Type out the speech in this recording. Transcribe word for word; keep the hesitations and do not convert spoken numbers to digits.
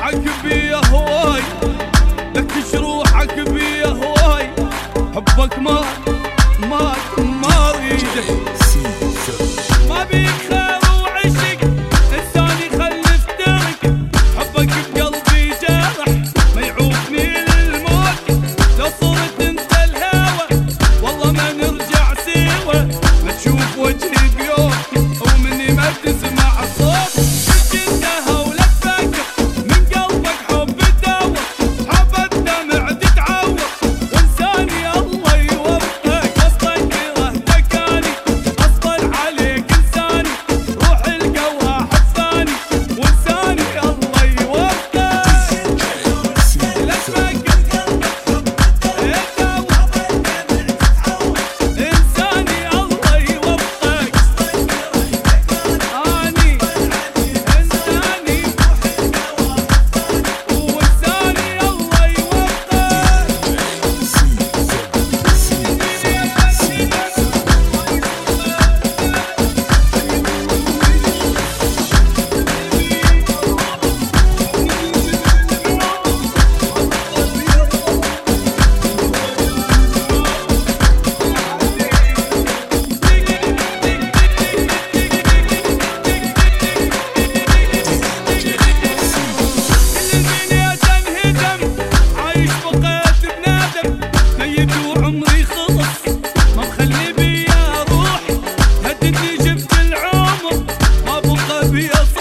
جروحك بيه هواي، لك جروحك بيه هواي، حبك ما ما ما اريده، ما بيك خير وعشق انساني خلف ترك، حبك بقلبي جرح ما يعوفني للموت، لو صرت انت الهوى والله ما نرجع سوا، ما تشوف وجهي بيوم ومني ما تسمع صوت، عمري خلص ما مخلي بيا روح، هدتني جبت العمر ما بقى بيا